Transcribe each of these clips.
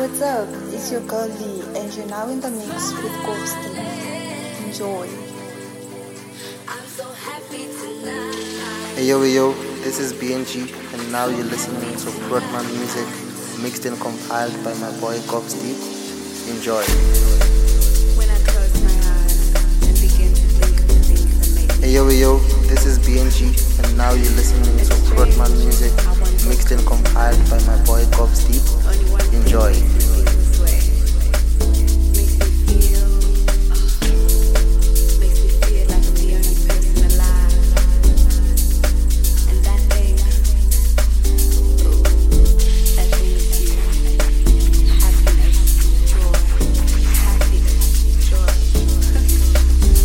what's up? It's your girl Lee, and you're now in the mix with Ghosty. Enjoy. Hey yo, this is BNG, and now you're listening to Broadman music, mixed and compiled by my boy Gobsteep. Enjoy. When I close my eyes and begin to think of the things that make me Hey yo, this is BNG, and now you're listening to Broadman music, mixed and compiled by my boy Gobsteep. Enjoy. this way. Makes me feel like I'm the only person alive. And that thing is you. Happiness, joy.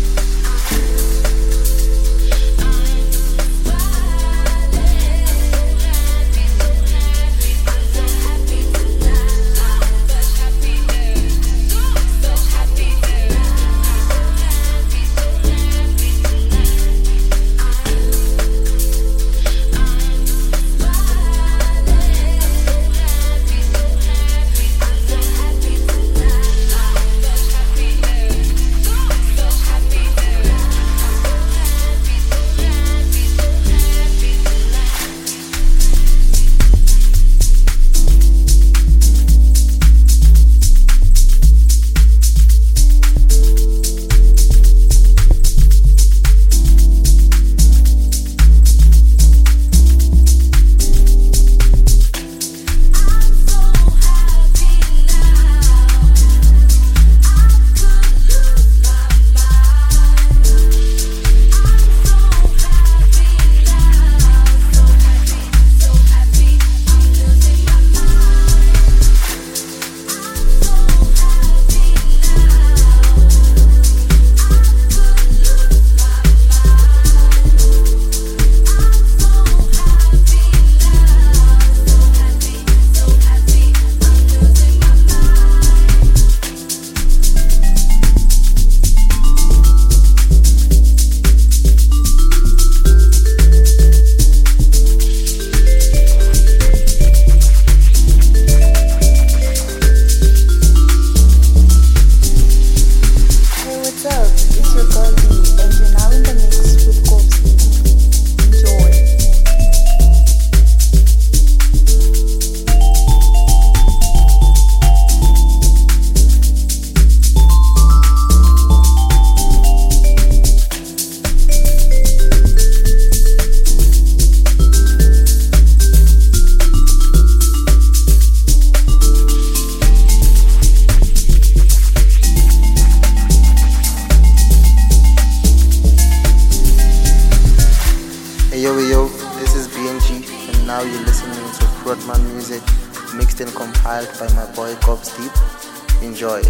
Hey yo, this is BNG, and now you're listening to Broadman music, mixed and compiled by my boy Gobsteep. Enjoy.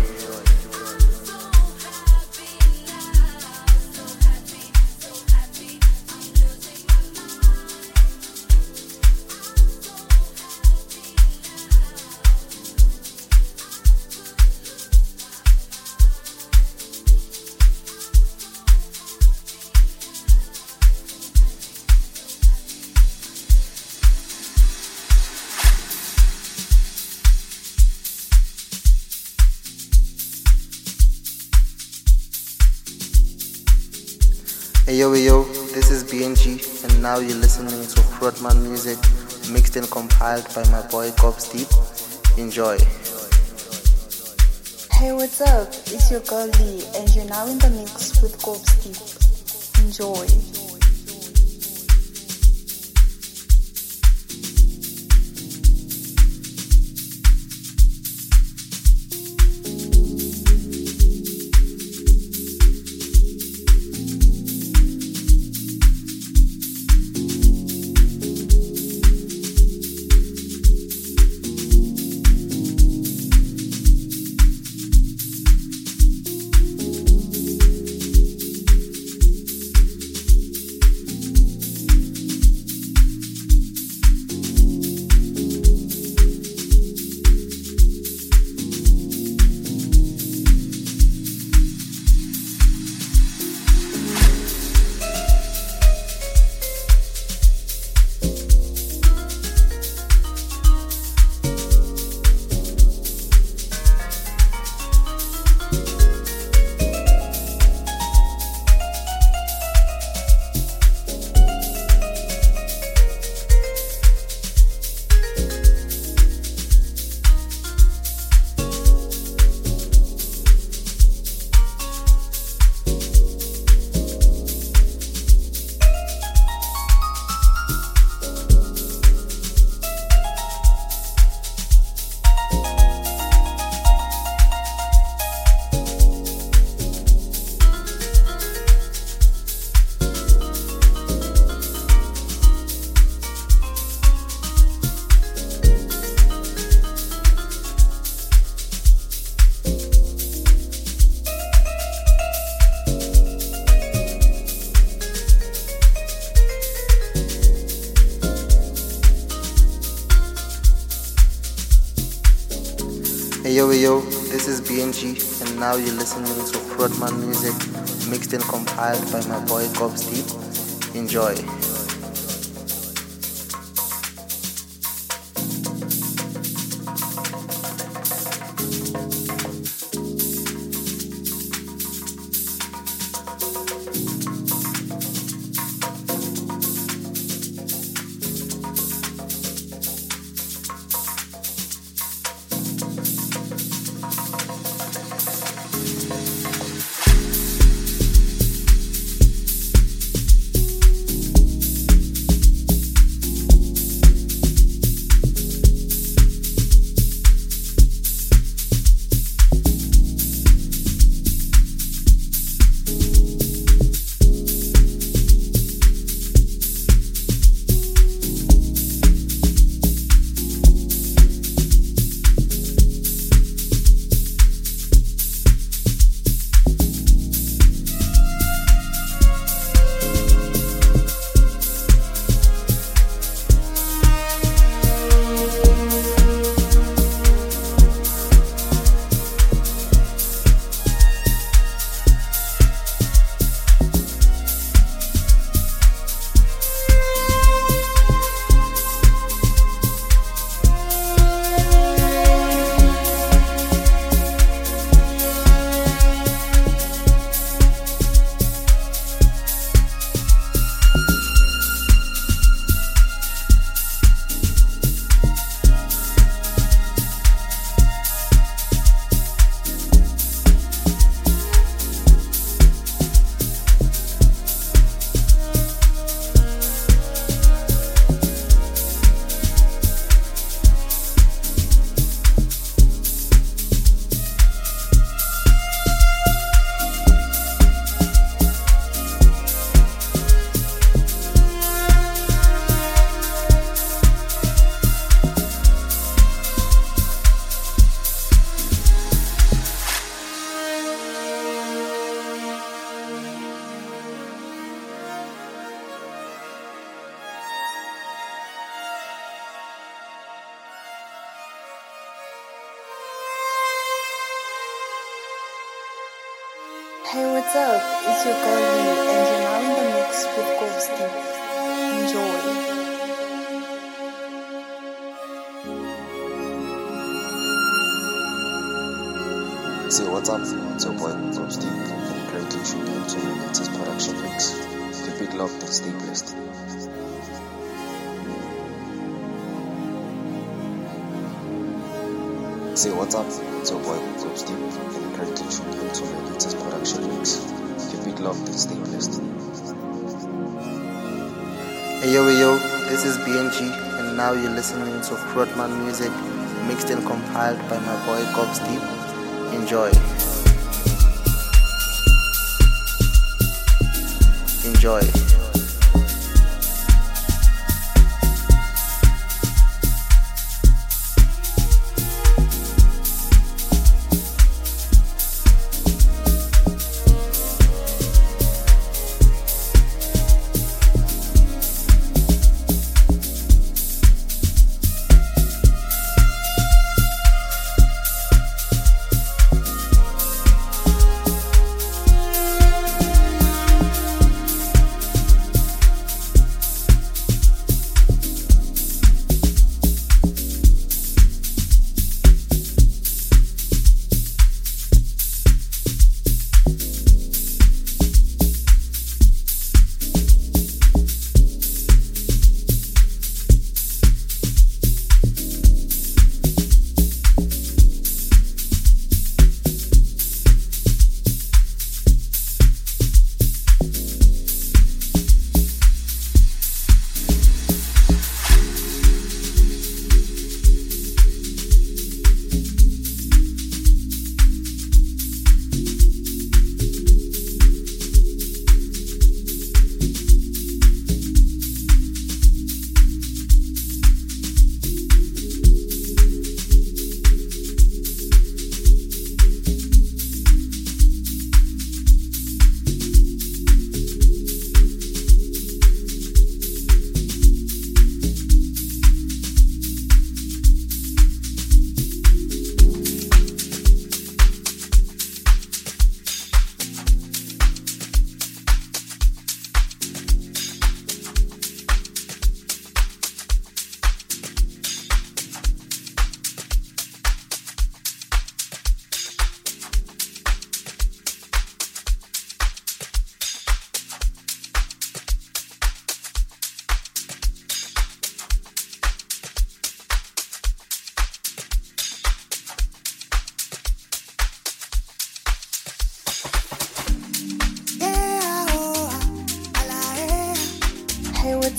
Hey yo, this is BNG, and now you're listening to Broadman music, mixed and compiled by my boy Gobsteep. Enjoy. Hey, what's up? It's your girl Lee, and you're now in the mix with Ghosty. Enjoy. Hey yo, this is BNG, and now you're listening to Frodman music, mixed and compiled by my boy Gobs Deep. Enjoy. Hey, what's up? It's your girl Lee, and you're now in the mix with Gobs Deep. Enjoy. Say what's up, it's your boy Gobs Deep, and I'm currently tuning into my latest production mix, The Big Love That's Stay Blessed. Say what's up, it's your boy Gobs Deep, and I'm currently tuning into my latest production mix, The Big Love That's Stay Blessed. Hey yo, this is BNG, and now you're listening to Frodman music, mixed and compiled by my boy Gobs Deep. Enjoy. Enjoy.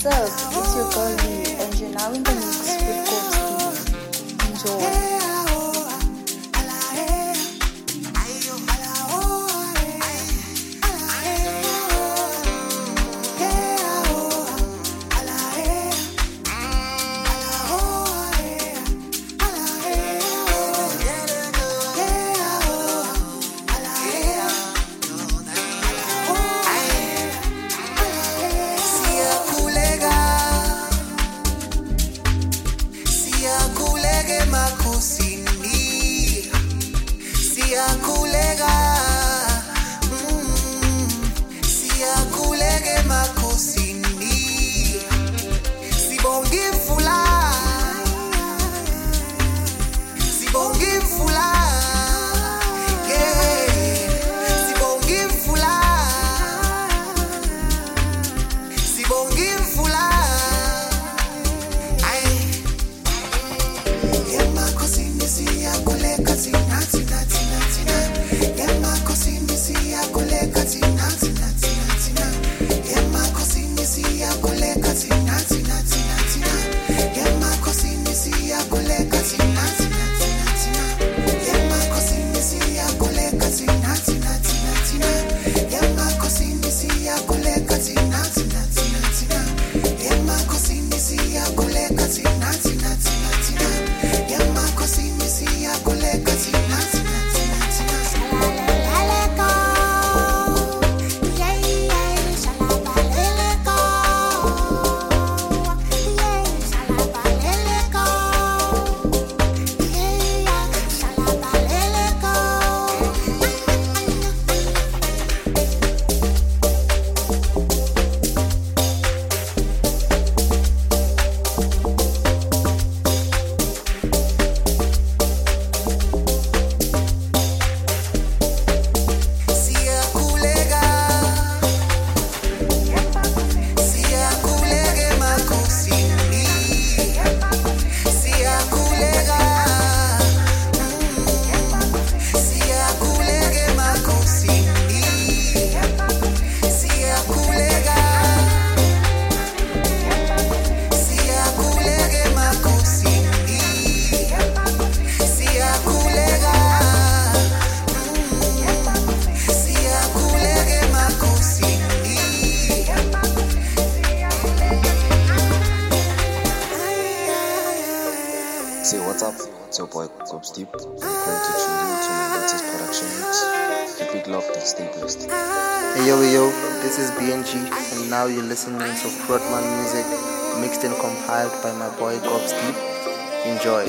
what's up? It's your girl Lee, and you're now in the mix with Ghosty. Enjoy. What's up? It's your boy Gobs Deep. I'm currently tuned in to my latest production mix. Keep it locked and stay blessed. Hey yo, this is BNG, and now you're listening to Frontman music, mixed and compiled by my boy Gobs Deep. Enjoy.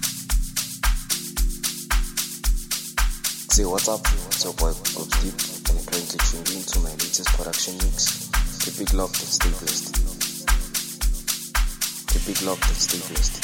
Say what's up? It's your boy Gobs Deep. and are currently tuned in to my latest production mix. Keep it locked and stay blessed. Keep it locked and stay blessed.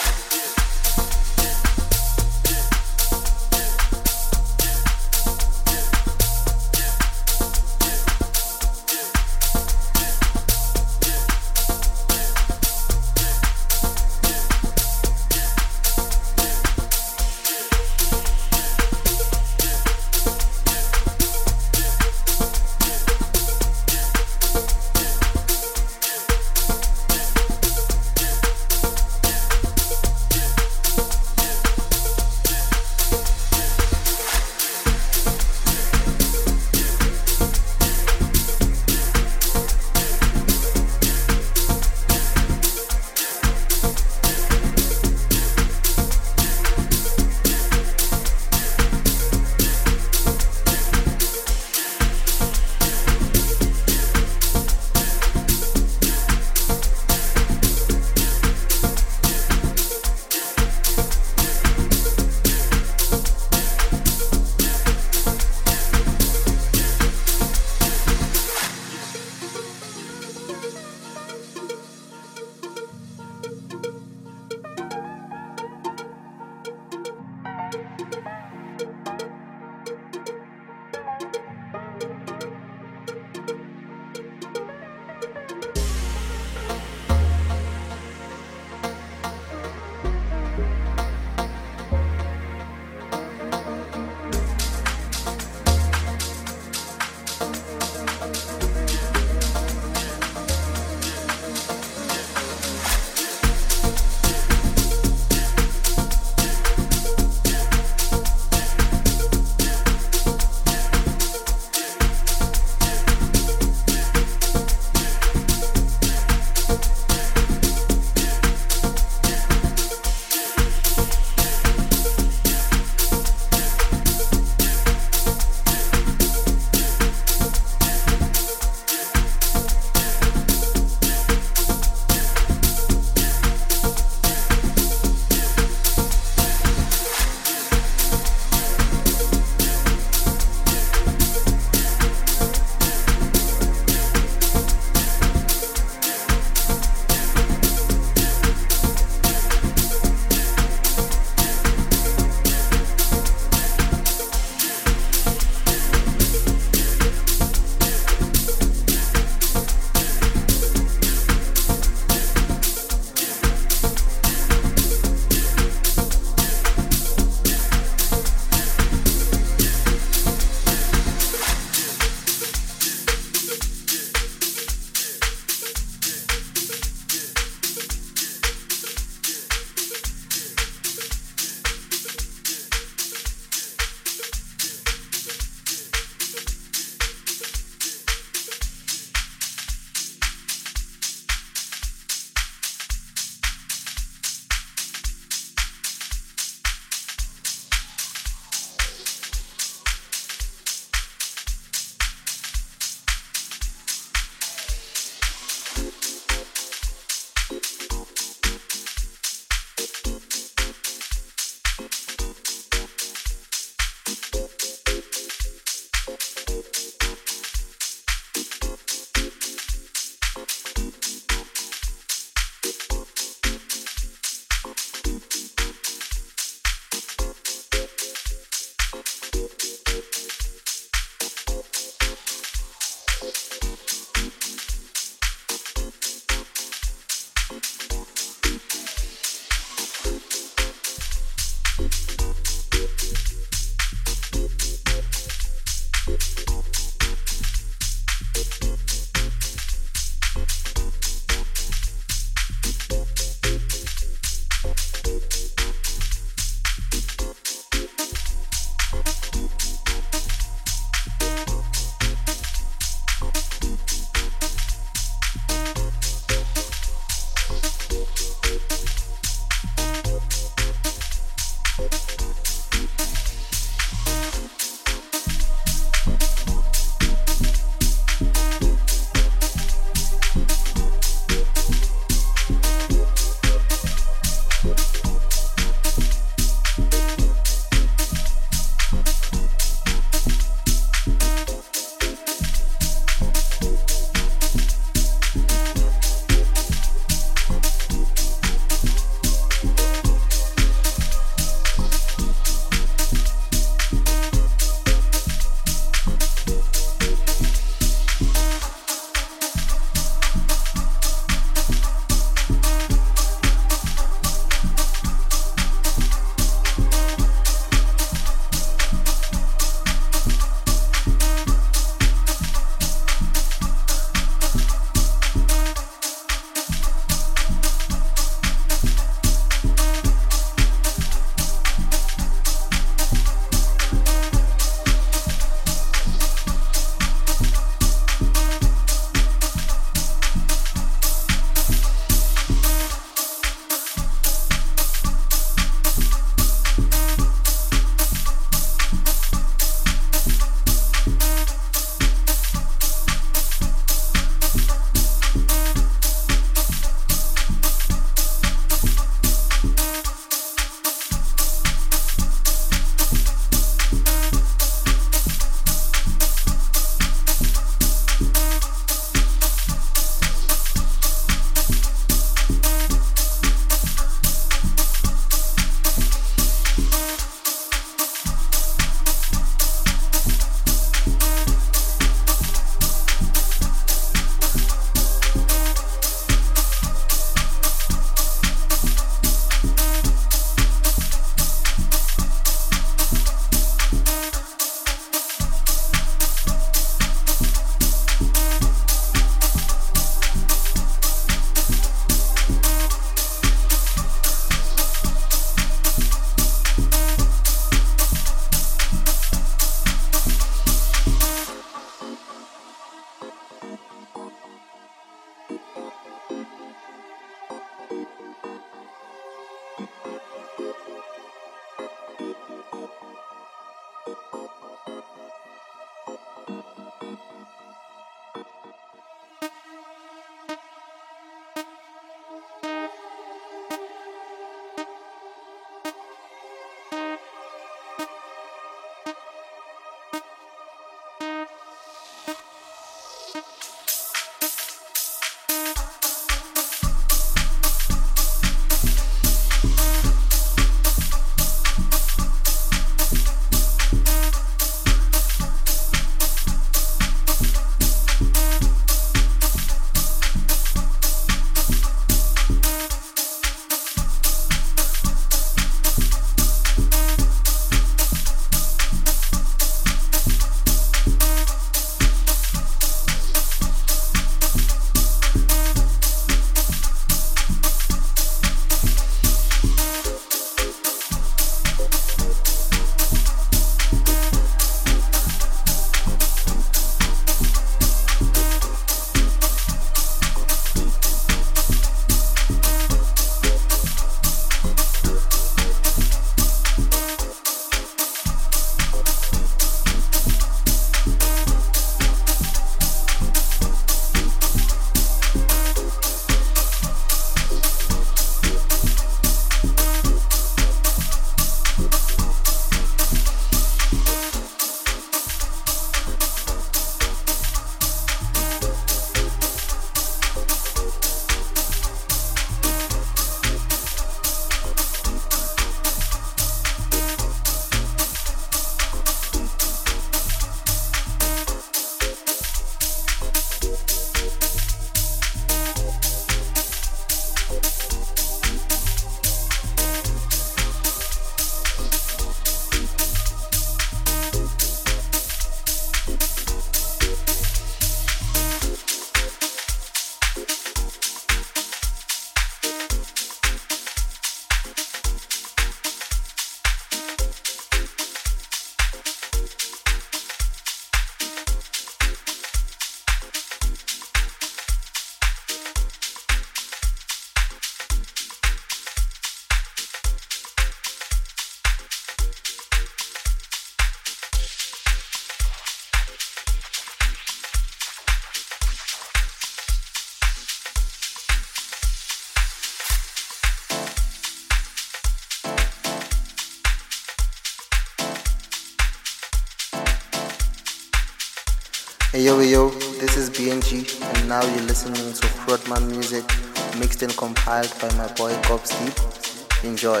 Hey yo, this is BNG, and now you're listening to Frontman music, mixed and compiled by my boy Cobb Steve. Enjoy.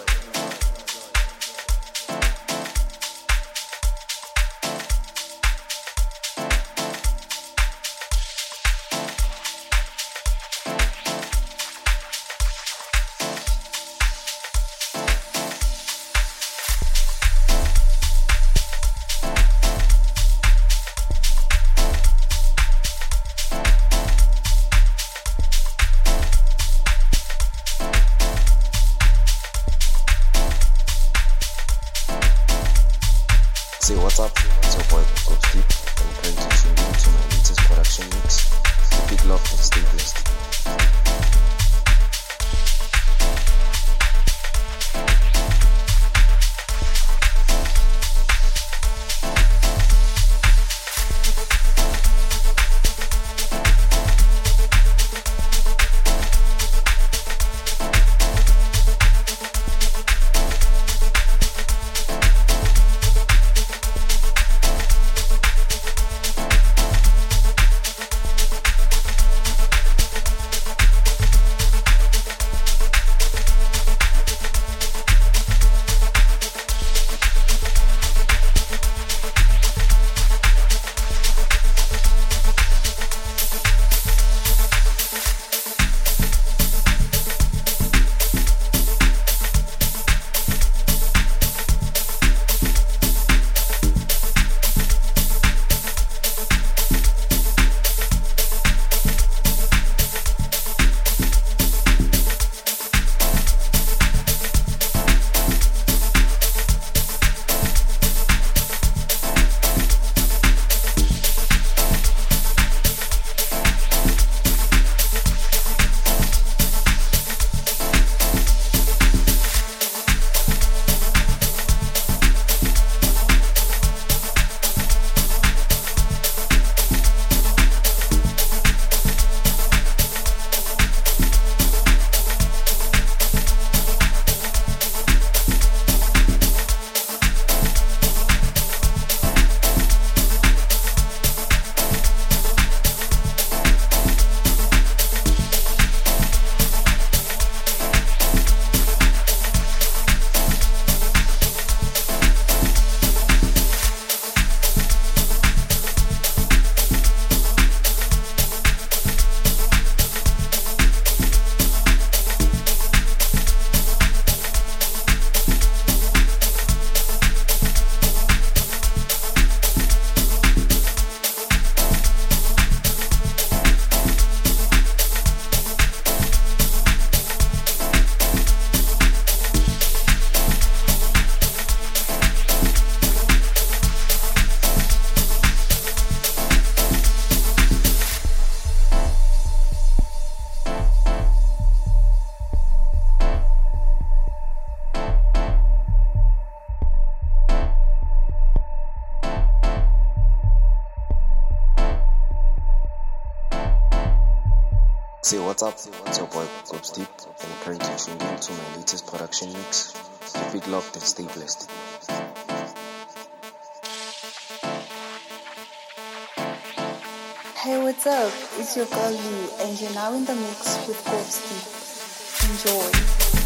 Say what's up, it's your boy Cobb Steve, and currently tuned into my latest production mix. Big love and stay blessed. Say what's up, it's your boy Gobs Deep, and you're currently tuned in to my latest production mix. Keep it locked and stay blessed. Hey, what's up? It's your girl Lee, and you're now in the mix with Gobs Deep. Enjoy.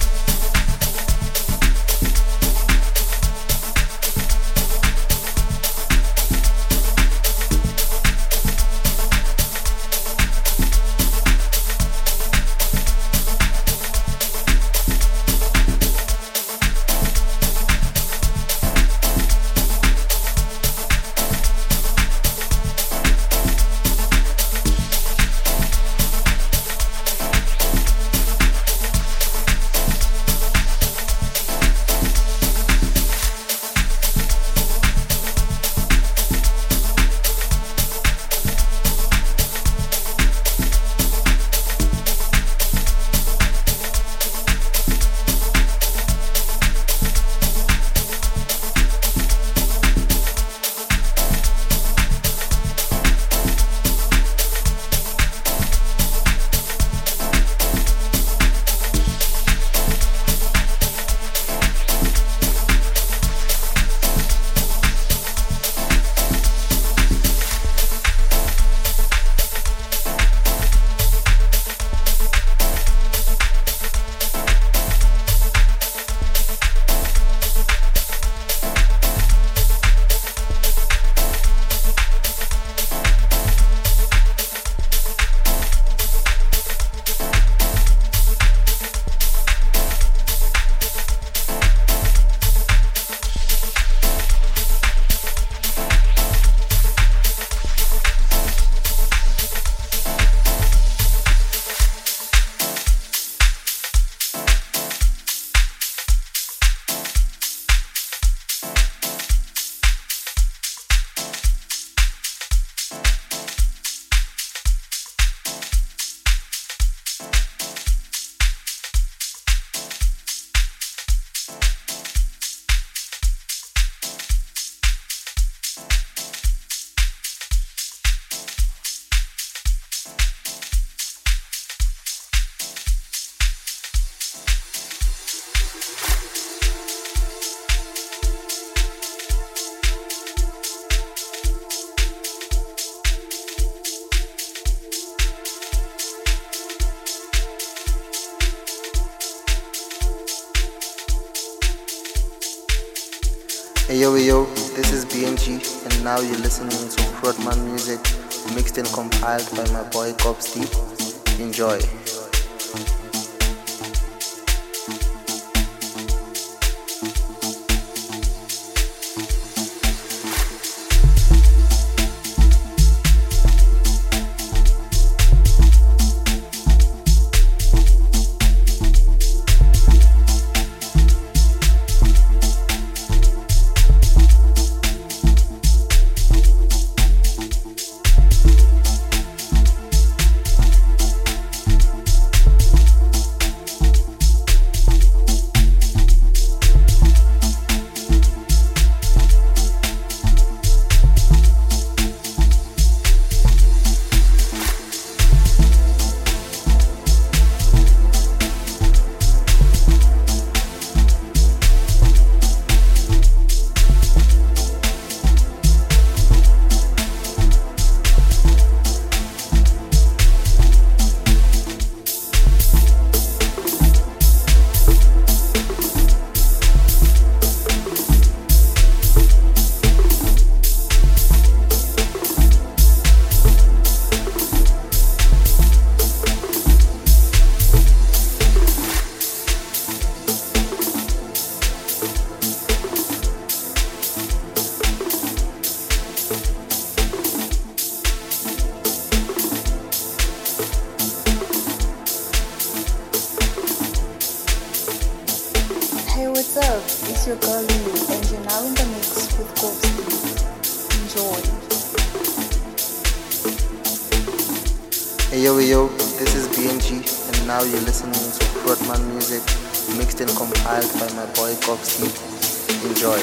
Hey yo, this is BNG, and now you're listening to Rodman music, mixed and compiled by my boy Gobs Deep. Enjoy. What's up? It's your girl Lee, and you're now in the mix with Gobs Deep. Enjoy. Hey yo, this is BNG, and now you're listening to Rodman music, mixed and compiled by my boy Gobs Deep. Enjoy.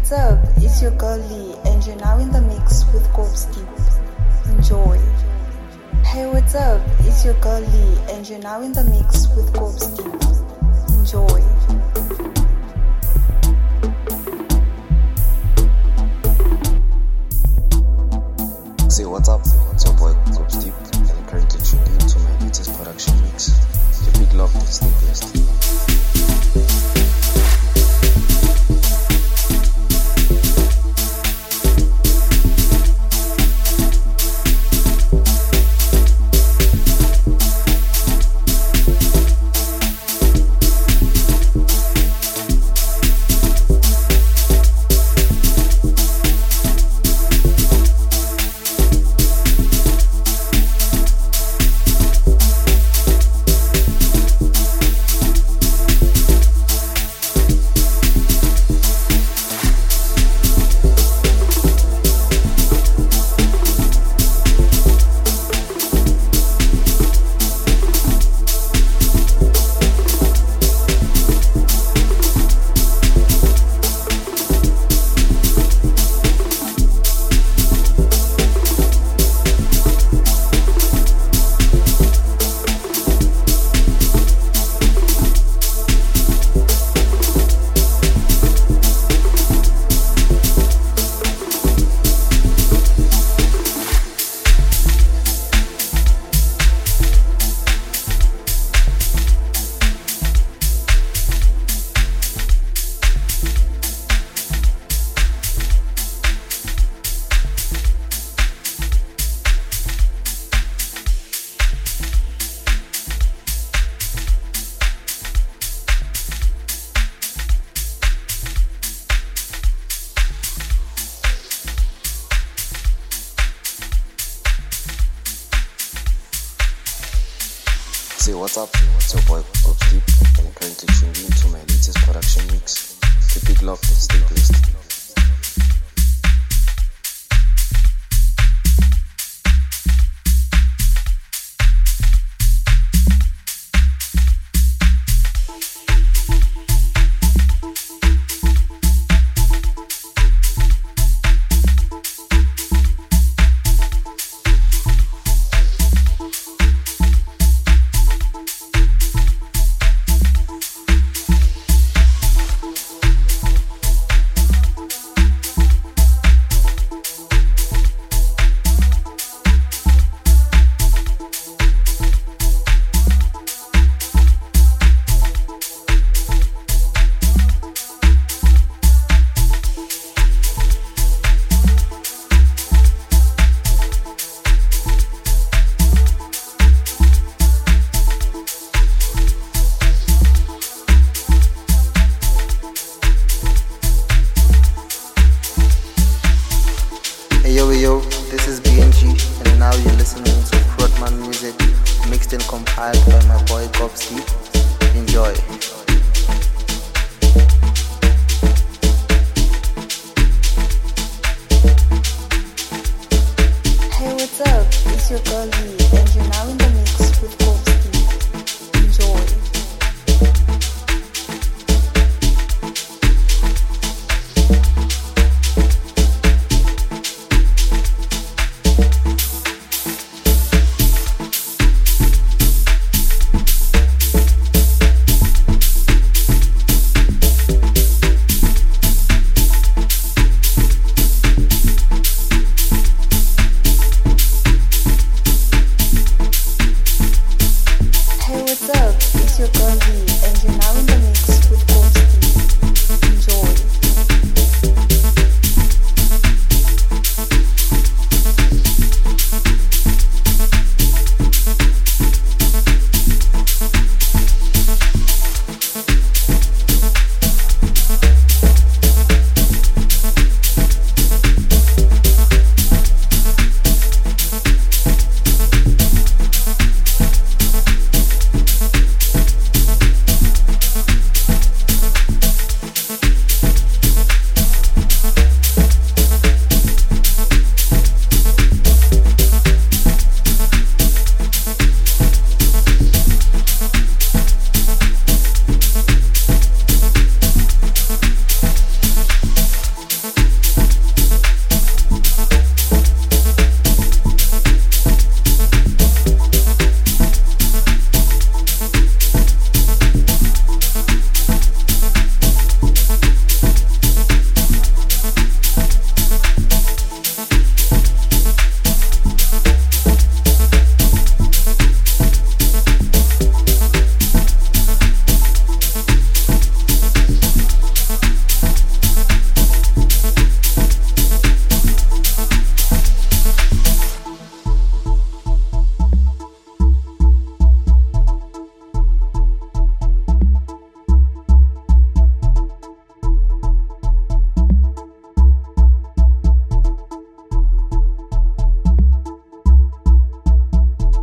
what's up? It's your girl Lee, and you're now in the mix with Kopski. Enjoy. Hey, what's up? It's your girl Lee, and you're now in the mix with Kopski. Enjoy. Say what's up, it's your boy Coach Deep, and you're currently tuned in to my latest production mix. Your big love, stay blessed. Say what's up, it's your boy Coach Deep, and you're currently tuned in to my latest production mix. Your big love, stay blessed.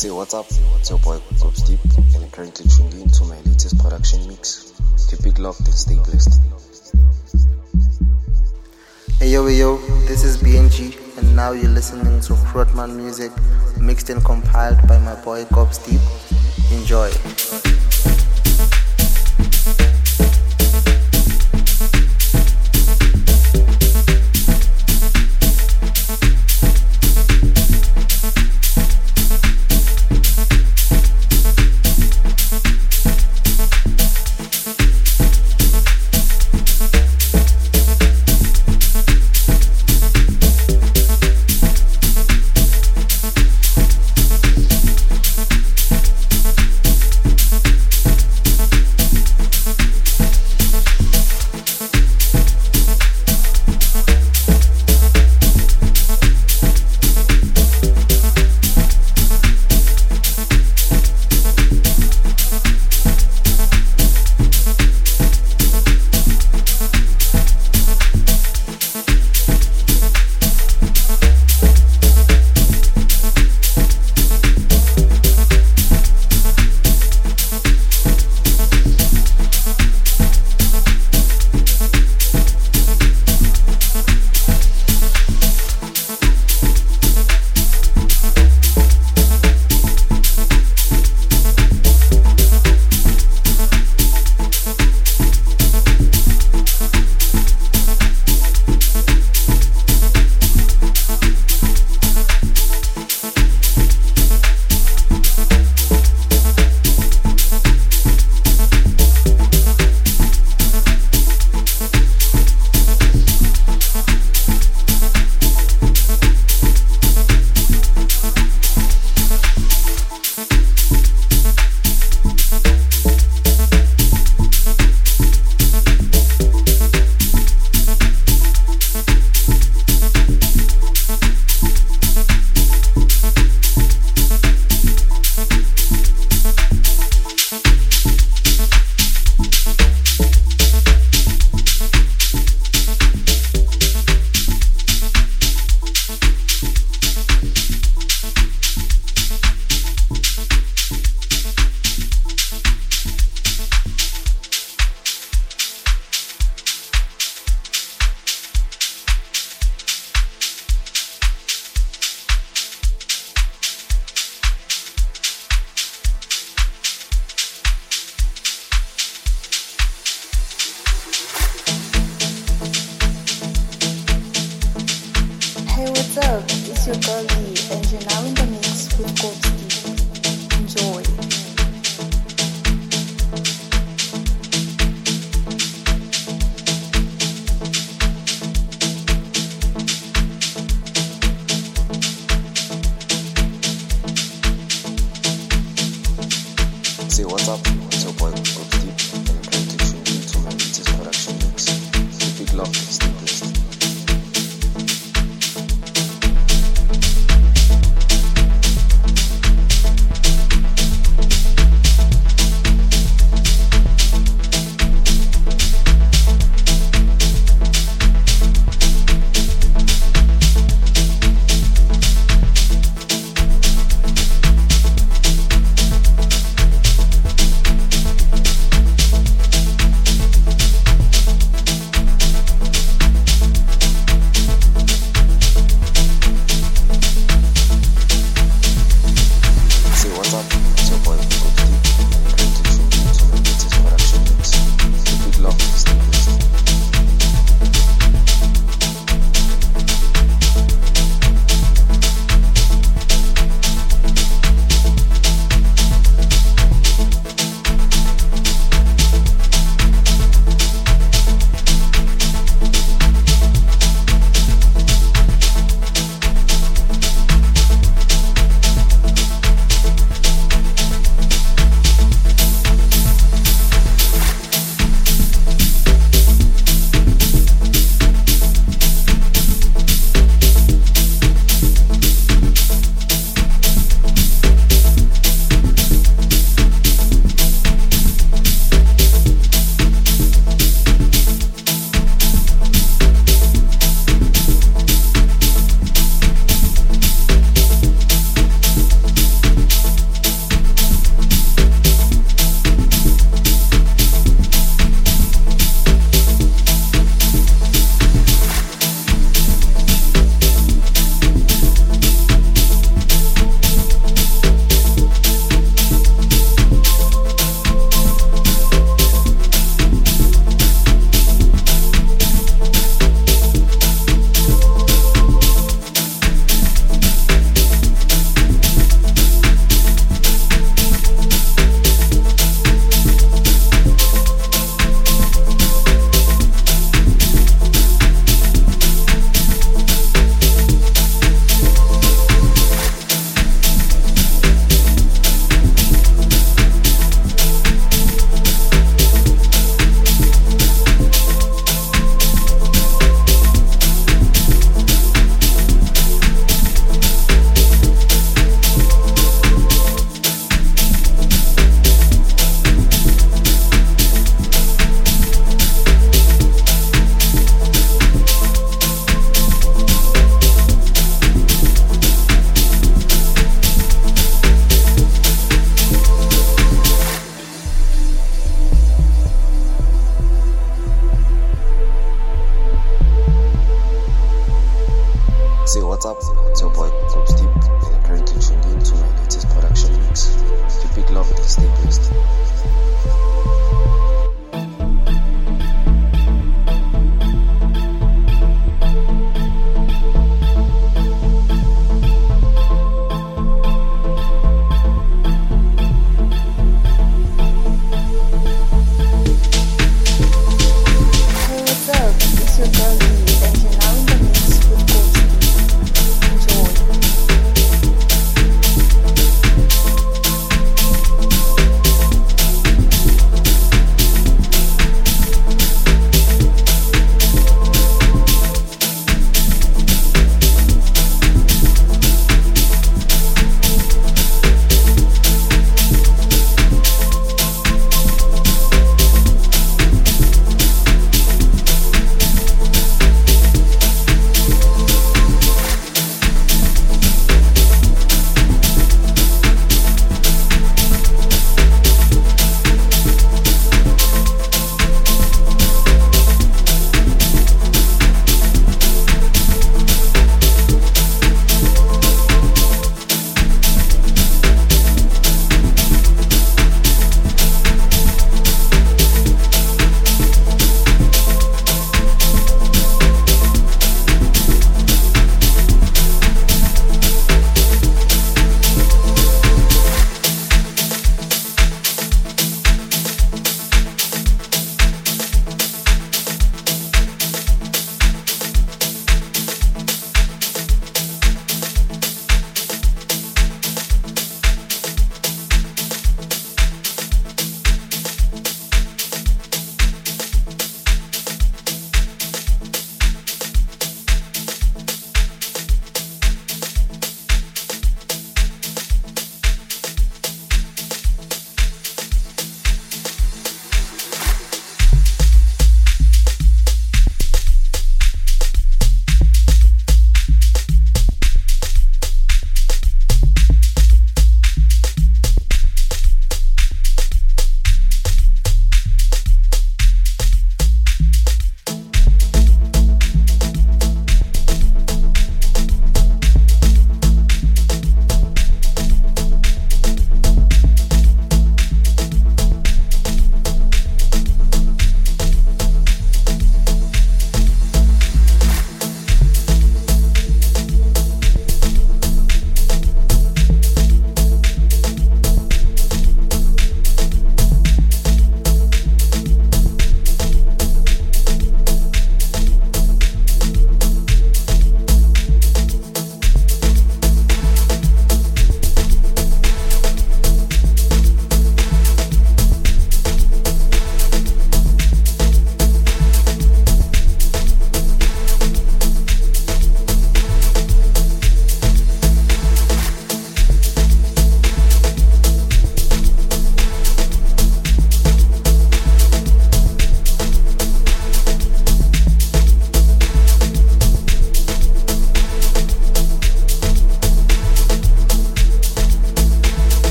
Say what's up, it's your boy Gobs Deep, and you're currently tuned in to my latest production mix. Keep it locked and stay blessed. Hey yo, this is BNG, and now you're listening to Grootman music, mixed and compiled by my boy Gobs Deep. Enjoy. What's up? It's your girl Lee, and you're now in the mix with Gobs Deep. Enjoy. Say what's up, it's your boy Gobs Deep, and you're currently tuned in to my latest production mix. Keep it locked and stay blessed.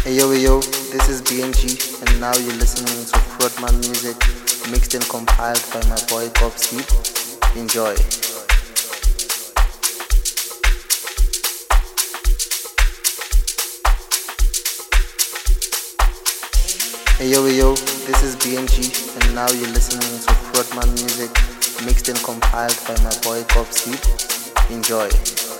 Hey yo, this is BNG, and now you're listening to Fruitman music, mixed and compiled by my boy Gob Steep. Enjoy. Hey yo, this is BNG, and now you're listening to Fruitman music, mixed and compiled by my boy Gob Steep. Enjoy.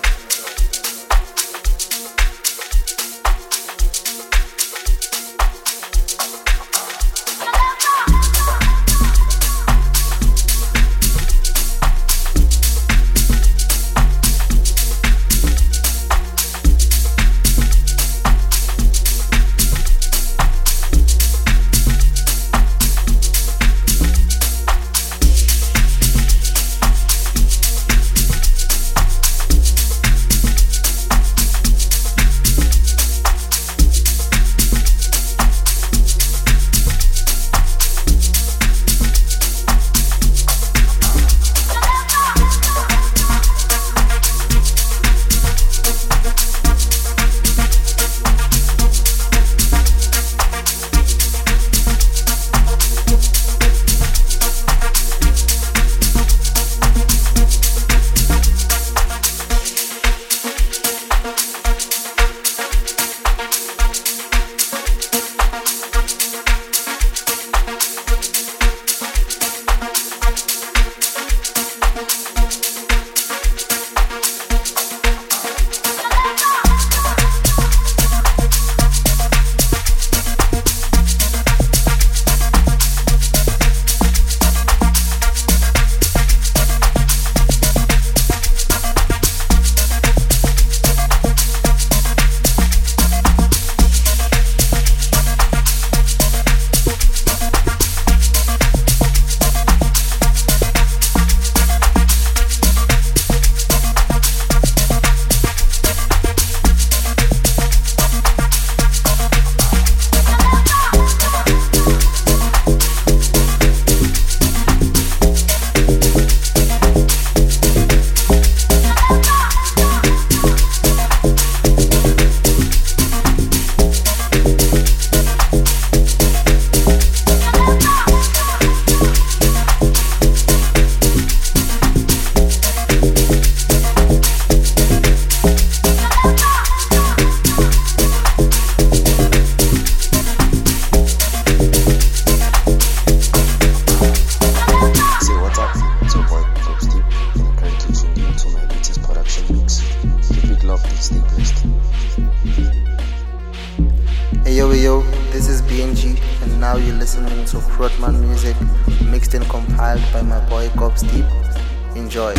Hey yo, this is BNG, and now you're listening to Fruitman music, mixed and compiled by my boy Gob Steep. Enjoy.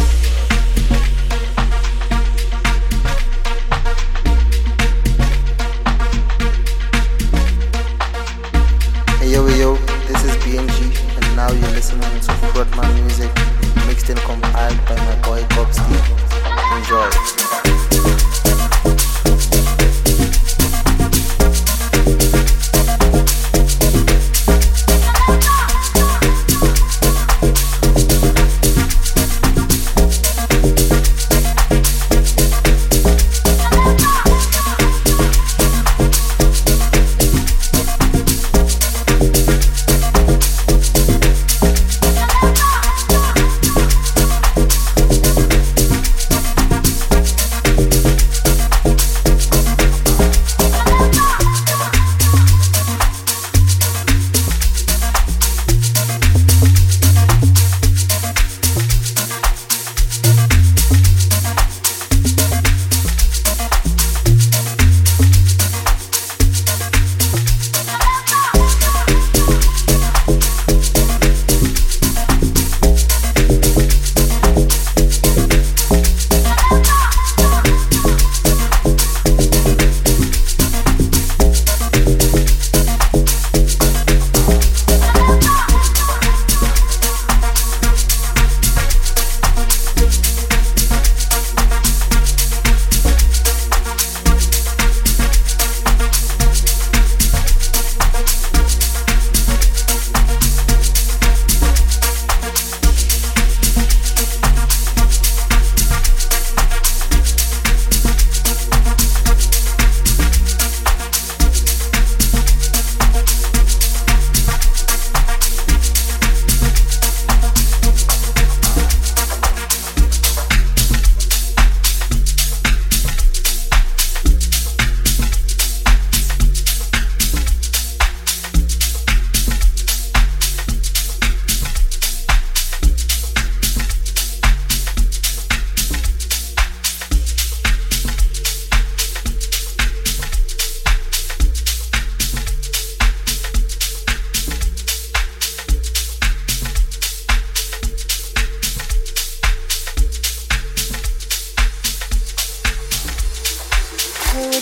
Hey yo, this is BNG, and now you're listening to Fruitman music, mixed and compiled by my boy Gob Steep. Enjoy.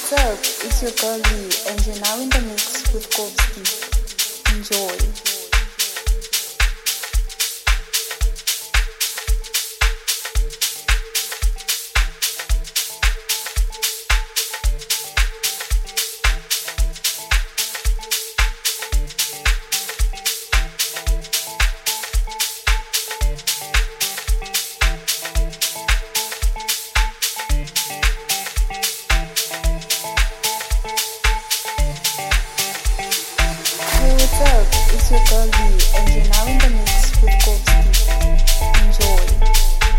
what's up? It's your girl Lee, and you're now in the mix with Kobski. Enjoy. What's up? It's your girl Lee, and you're now in the mix with Kobski. Enjoy.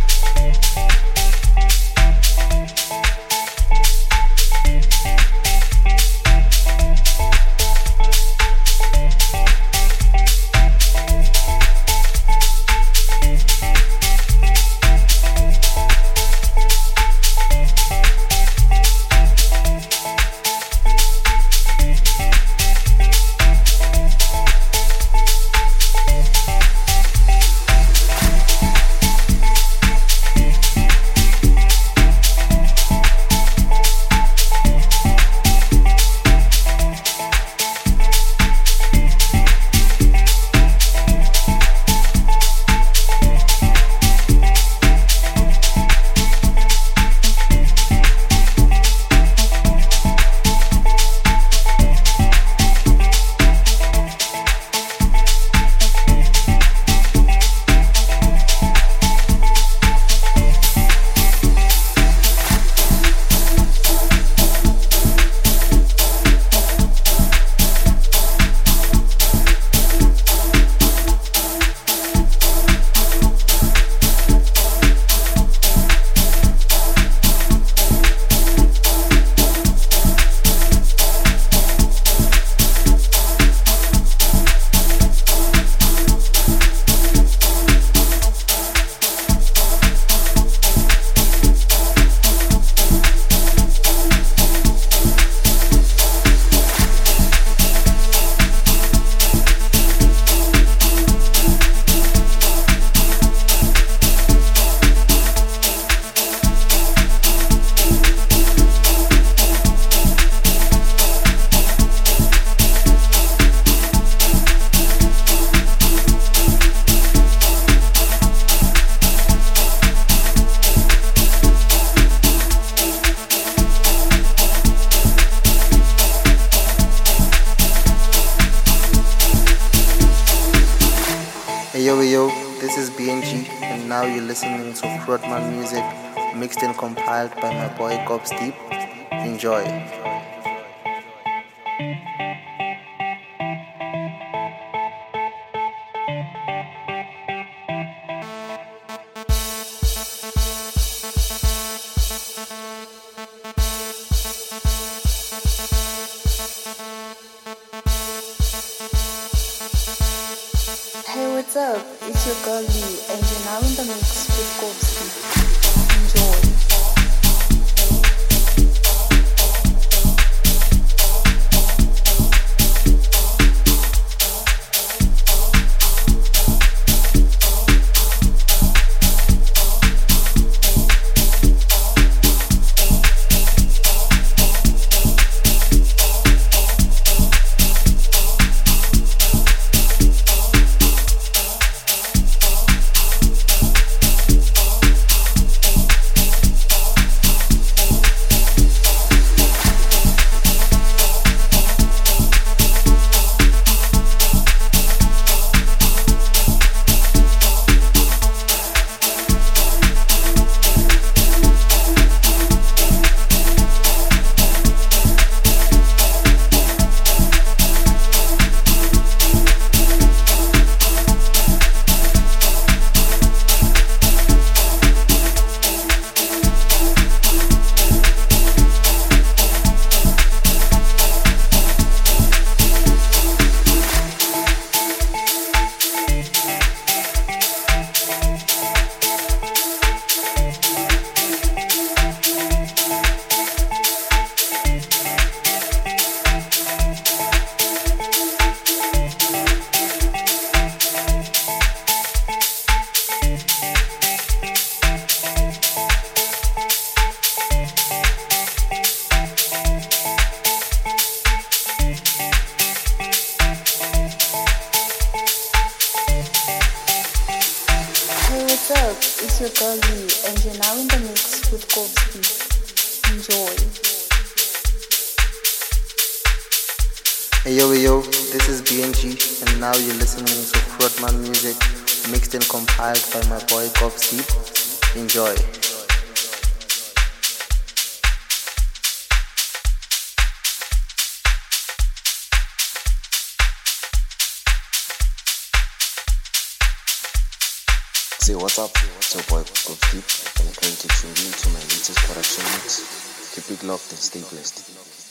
Hey yo, this is BNG, and now you're listening to Fruitman music, mixed and compiled by my boy Gobs Deep. Enjoy. Hey, what's up? It's your girl Lee, and you're now in the mix with Kobski. Enjoy. what's up? It's your girl Lee, and you're now in the mix with Kopski. Enjoy. Hey yo, this is BNG, and now you're listening to Frontman music, mixed and compiled by my boy Kopski. Enjoy. Say what's up, it's your boy Kopski, and currently tuned in to my latest production mix. Keep it locked and stay blessed.